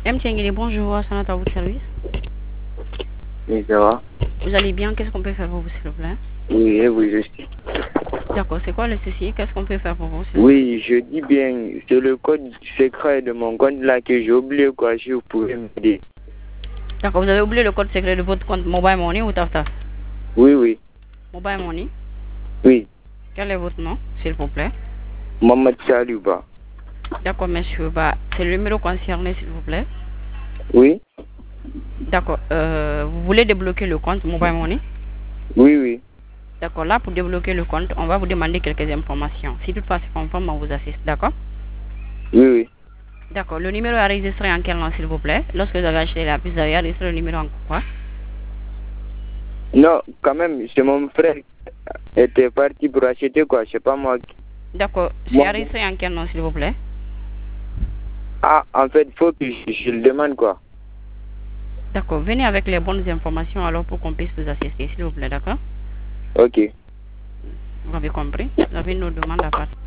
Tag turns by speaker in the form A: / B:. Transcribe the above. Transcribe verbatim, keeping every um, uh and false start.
A: M T N, bonjour, ça à votre service.
B: Oui, ça va.
A: Vous allez bien? Qu'est-ce qu'on peut faire pour vous, s'il vous plaît?
B: Oui, oui, je suis.
A: D'accord, c'est quoi le souci? Qu'est-ce qu'on peut faire pour vous?
B: Oui, je dis bien, c'est le code secret de mon compte là que j'ai oublié, quoi, si vous pouvez m'aider.
A: D'accord, vous avez oublié le code secret de votre compte Mobile Money ou Taf Taf?
B: Oui, oui.
A: Mobile Money?
B: Oui.
A: Quel est votre nom, s'il vous plaît?
B: Mohamed Salouba.
A: D'accord, monsieur. Bah, c'est le numéro concerné, s'il vous plaît.
B: Oui.
A: D'accord. Euh, vous voulez débloquer le compte Mobile Money?
B: Oui, oui.
A: D'accord. Là, pour débloquer le compte, on va vous demander quelques informations. Si tout passe conforme, on vous assiste. D'accord?
B: Oui, oui.
A: D'accord. Le numéro est enregistré en quel nom, s'il vous plaît? Lorsque vous avez acheté la puce, vous avez enregistré le numéro en quoi?
B: Non, quand même, c'est mon frère qui était parti pour acheter, quoi. C'est pas moi.
A: D'accord. C'est enregistré en quel nom, s'il vous plaît?
B: Ah, en fait, il faut que je, je le demande, quoi.
A: D'accord. Venez avec les bonnes informations alors pour qu'on puisse vous assister, s'il vous plaît. D'accord?
B: Ok.
A: Vous avez compris? Vous avez une autre demande à part.